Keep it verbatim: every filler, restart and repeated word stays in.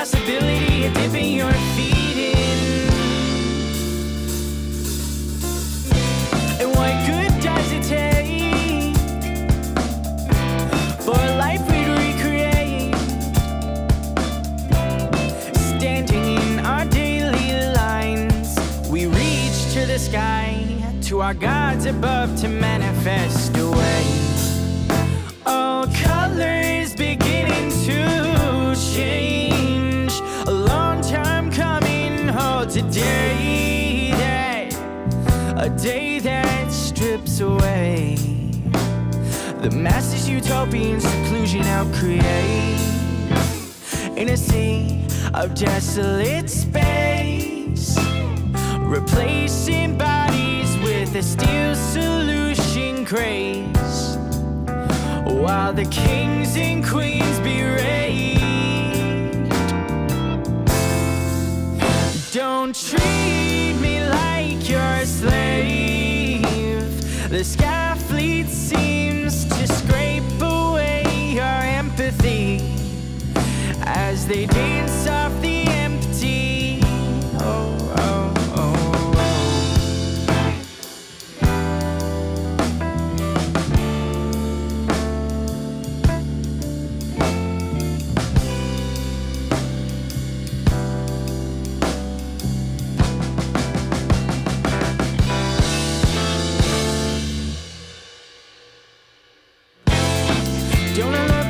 possibility of dipping your feet in. And what good does it take for a life we'd recreate? Standing in our daily lines, we reach to the sky, to our gods above, to manifest a way. All colors beginning to change, a long time coming. Oh, today that, a day that strips away the masses utopian seclusion out create. In a sea of desolate space, replacing bodies with a steel solution craze, while the kings and queens berate. Don't treat me like you're a slave. The sky fleet seems to scrape away your empathy as they dance off the empty. Oh, oh, oh, don't know